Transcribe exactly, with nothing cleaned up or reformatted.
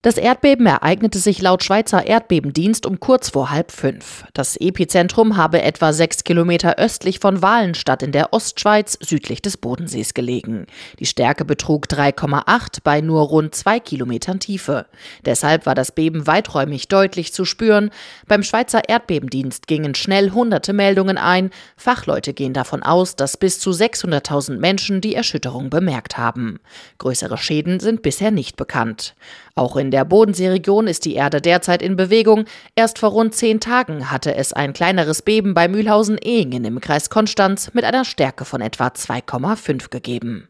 Das Erdbeben ereignete sich laut Schweizer Erdbebendienst um kurz vor halb fünf. Das Epizentrum habe etwa sechs Kilometer östlich von Walenstadt in der Ostschweiz südlich des Bodensees gelegen. Die Stärke betrug drei Komma acht bei nur rund zwei Kilometern Tiefe. Deshalb war das Beben weiträumig deutlich zu spüren. Beim Schweizer Erdbebendienst gingen schnell hunderte Meldungen ein. Fachleute gehen davon aus, dass bis zu sechshunderttausend Menschen die Erschütterung bemerkt haben. Größere Schäden sind bisher nicht bekannt. Auch in der Bodenseeregion ist die Erde derzeit in Bewegung. Erst vor rund zehn Tagen hatte es ein kleineres Beben bei Mühlhausen-Ehingen im Kreis Konstanz mit einer Stärke von etwa zwei Komma fünf gegeben.